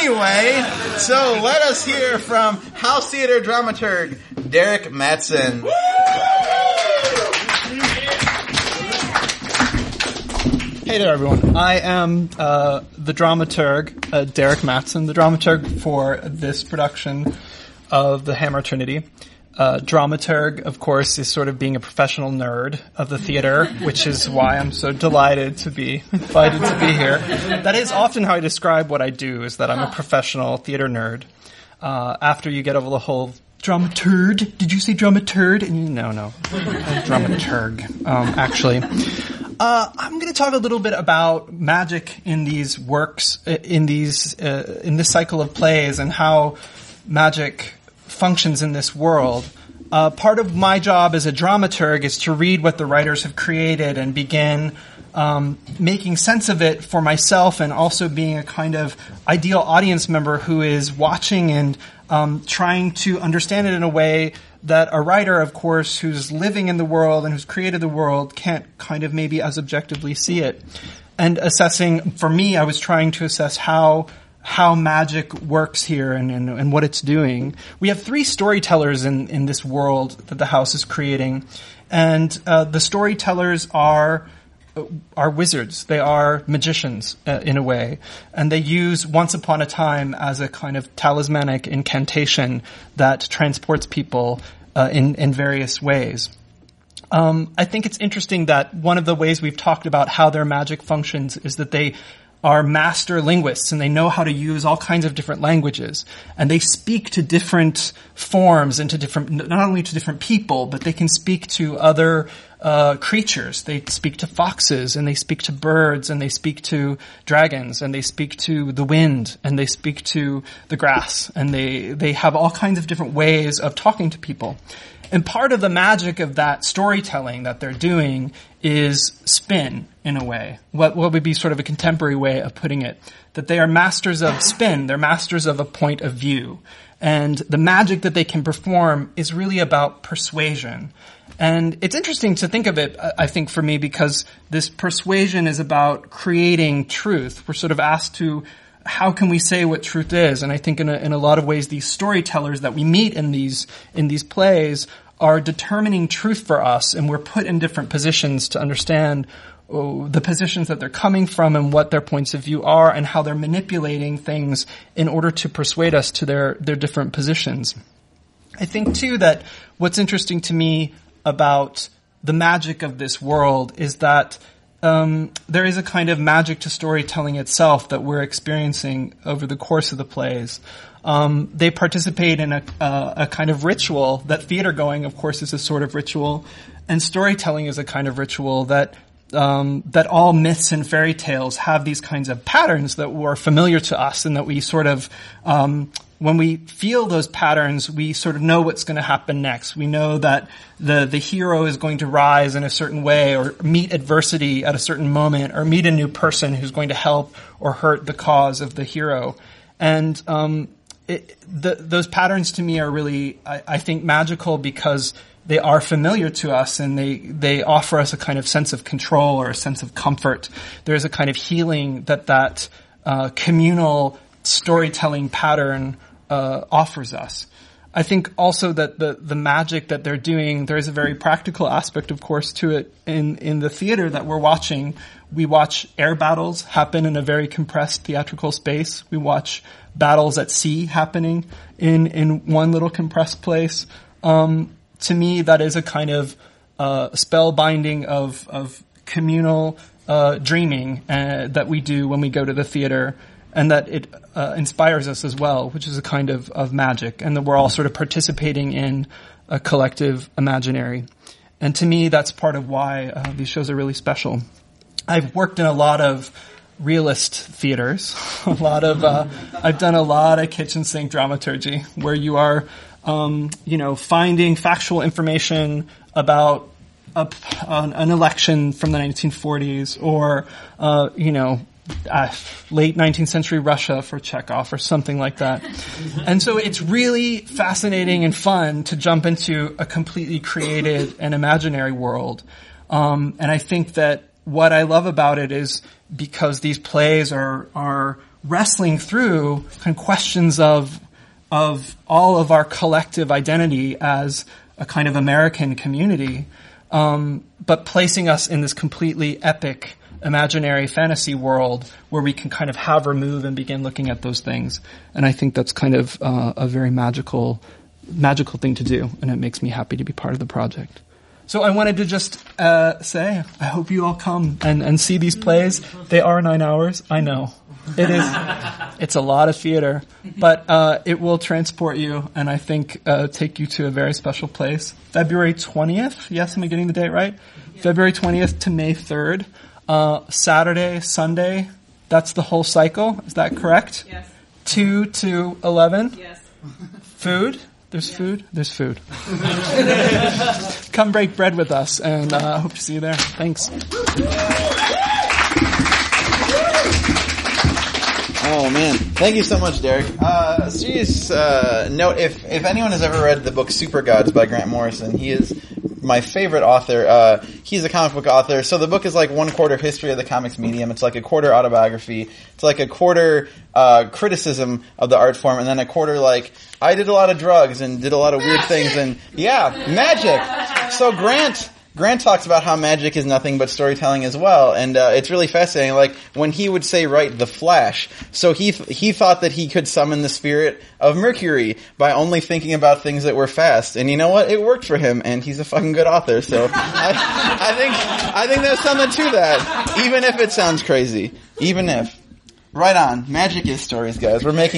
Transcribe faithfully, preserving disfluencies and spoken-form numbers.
Anyway, so let us hear from House Theater dramaturg Derek Mattson. Hey there, everyone. I am uh, the dramaturg, uh, Derek Mattson, the dramaturg for this production of The Hammer Trinity. Uh, dramaturg, of course, is sort of being a professional nerd of the theater, which is why I'm so delighted to be invited to be here. That is often how I describe what I do, is that I'm a professional theater nerd. Uh, after you get over the whole dramaturg, did you say dramaturg? And you, no, no, dramaturg, um, actually. Uh, I'm going to talk a little bit about magic in these works, in these, uh, in this cycle of plays, and how magic functions in this world. Uh, part of my job as a dramaturg is to read what the writers have created and begin um, making sense of it for myself, and also being a kind of ideal audience member who is watching and um, trying to understand it in a way that a writer, of course, who's living in the world and who's created the world can't kind of maybe as objectively see it. And assessing, for me, I was trying to assess how how magic works here and, and, and what it's doing. We have three storytellers in, in this world that the house is creating. And uh, the storytellers are are wizards. They are magicians, uh, in a way. And they use Once Upon a Time as a kind of talismanic incantation that transports people uh, in, in various ways. Um, I think it's interesting that one of the ways we've talked about how their magic functions is that they are master linguists, and they know how to use all kinds of different languages. And they speak to different forms and to different, not only to different people, but they can speak to other uh creatures. They speak to foxes, and they speak to birds, and they speak to dragons, and they speak to the wind, and they speak to the grass, and they they have all kinds of different ways of talking to people. And part of the magic of that storytelling that they're doing is spin, in a way. What, what would be sort of a contemporary way of putting it? That they are masters of spin. They're masters of a point of view. And the magic that they can perform is really about persuasion. And it's interesting to think of it, I think, for me, because this persuasion is about creating truth. We're sort of asked to, how can we say what truth is? And I think in a, in a lot of ways, these storytellers that we meet in these, in these plays are determining truth for us, and we're put in different positions to understand oh, the positions that they're coming from and what their points of view are, and how they're manipulating things in order to persuade us to their, their different positions. I think, too, that what's interesting to me about the magic of this world is that Um, there is a kind of magic to storytelling itself that we're experiencing over the course of the plays. Um, they participate in a, uh, a kind of ritual that theater going, of course, is a sort of ritual, and storytelling is a kind of ritual that um, that all myths and fairy tales have these kinds of patterns that were familiar to us, and that we sort of um, when we feel those patterns, we sort of know what's going to happen next. We know that the, the hero is going to rise in a certain way, or meet adversity at a certain moment, or meet a new person who's going to help or hurt the cause of the hero. And, um, it, the, those patterns to me are really, I, I think, magical because they are familiar to us, and they, they offer us a kind of sense of control or a sense of comfort. There's a kind of healing that that, uh, communal storytelling pattern Uh, offers us. I think also that the, the magic that they're doing, there is a very practical aspect, of course, to it. In, in the theater that we're watching, we watch air battles happen in a very compressed theatrical space. We watch battles at sea happening in, in one little compressed place. Um, to me, that is a kind of uh, spellbinding of, of communal uh, dreaming uh, that we do when we go to the theater. And that it uh, inspires us as well, which is a kind of, of magic, and that we're all sort of participating in a collective imaginary. And to me, that's part of why uh, these shows are really special. I've worked in a lot of realist theaters, a lot of, uh, I've done a lot of kitchen sink dramaturgy, where you are, um, you know, finding factual information about a, an, an election from the nineteen forties, or, uh, you know, Uh, late nineteenth century Russia for Chekhov or something like that. And so it's really fascinating and fun to jump into a completely created and imaginary world. Um, and I think that what I love about it is because these plays are, are wrestling through kind of questions of of all of our collective identity as a kind of American community, um, but placing us in this completely epic imaginary fantasy world where we can kind of have or move and begin looking at those things. And I think that's kind of uh, a very magical, magical thing to do, and it makes me happy to be part of the project. So I wanted to just uh, say, I hope you all come and, and see these plays. They are nine hours, I know. It is. It's a lot of theater, but uh, it will transport you, and I think uh, take you to a very special place. February twentieth. Yes, am I getting the date right? Yeah. February twentieth to May third. Uh, Saturday, Sunday. That's the whole cycle. Is that correct? Yes. Two to eleven. Yes. Food. There's yes. food. There's food. Come break bread with us, and I uh, hope to see you there. Thanks. Oh man, thank you so much, Derek. Uh, serious uh, note: if if anyone has ever read the book Super Gods by Grant Morrison, he is my favorite author. Uh, he's a comic book author, so the book is like one quarter history of the comics medium. It's like a quarter autobiography. It's like a quarter uh, criticism of the art form, and then a quarter like I did a lot of drugs and did a lot of weird things, and yeah, magic. So Grant. Grant talks about how magic is nothing but storytelling as well, and uh, it's really fascinating. Like when he would say, "Write the Flash," so he he thought that he could summon the spirit of Mercury by only thinking about things that were fast, and you know what? It worked for him, and he's a fucking good author. So I, I think I think there's something to that, even if it sounds crazy. Even if, right on, magic is stories, guys. We're making.